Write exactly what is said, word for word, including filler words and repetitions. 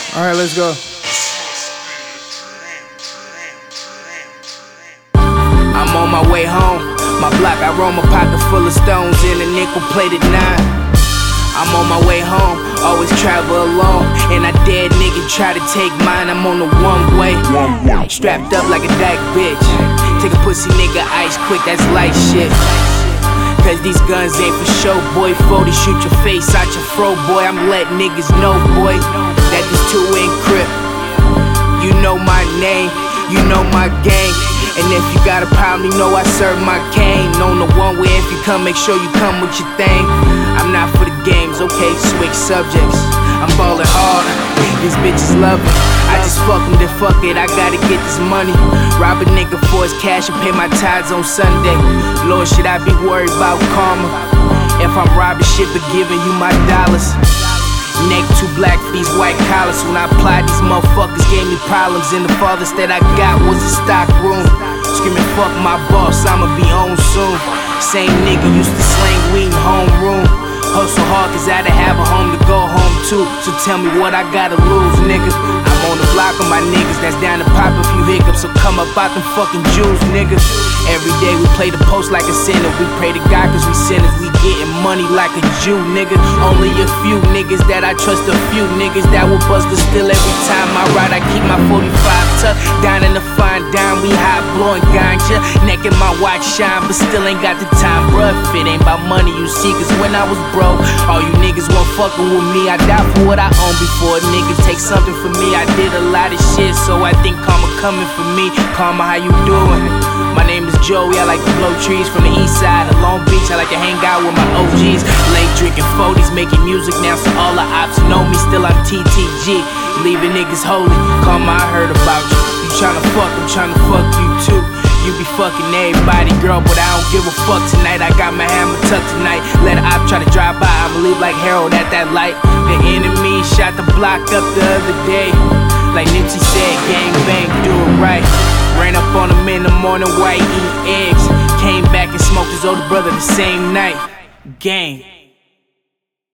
Alright, let's go. I'm on my way home. My block, I roll my pocket full of stones in a nickel-plated nine. I'm on my way home, always travel alone, and I dare nigga try to take mine. I'm on the one way, strapped up like a dyke bitch. Take a pussy nigga ice quick, that's light shit. Cause these guns ain't for show, boy. forty shoot your face out your fro, boy. I'm letting niggas know, boy, that this two ain't crip. You know my name, you know my gang. And if you got a problem, you know I serve my cane. On the one way, if you come, make sure you come with your thing. I'm not for the games, okay, switch subjects. I'm ballin' hard, these bitches love it. I just fuck them, then fuck it, I gotta get this money. Rob a nigga for his cash and pay my tithes on Sunday. Lord, should I be worried about karma? If I'm robbing shit but giving you my dollars. Neck too black for these white collars. When I applied, these motherfuckers gave me problems. And the farthest that I got was a stock room. Screaming fuck my boss, I'ma be on soon. Same nigga used to slang weed in homeroom. Hustle hard cause I done have a home to go home to. So tell me what I gotta lose, nigga. I'm on the block with my niggas that's down to pop a few hiccups. So come up out them fucking Jews, nigga. Every day we play the post like a sinner. We pray to God cause we sinners. We getting money like a Jew, nigga. Only a few niggas that I trust, a few niggas that will bust the still every time I ride. I keep my forty-five tucked down in the fine dime. We hot blowing ganja, neck in my watch shine, but still ain't got the time, bruh. If it ain't about money, you see, cause when I was broke, all you niggas weren't fucking with me. I died for what I own before a nigga take something from me. I did a lot of shit, so I think karma coming for me. Karma, how you doing? My name is Joey, I like to blow trees from the east side of Long Beach. I like to hang out with my O Gs. Late drinking forties, making music now, so all the ops know me. Still I'm T T G, leaving niggas holy. Karma, I heard about you. You tryna fuck, I'm tryna fuck you too. You be fucking everybody, girl, but I don't give a fuck tonight. I got my hammer tucked tonight. Let a op try to drive by, I'ma leave like Harold at that light. The enemy shot the block up the other day. Like Nipsey said, gang bang, do it right. Ran up on him in the morning, white eating eggs. Came back and smoked his older brother the same night. Gang.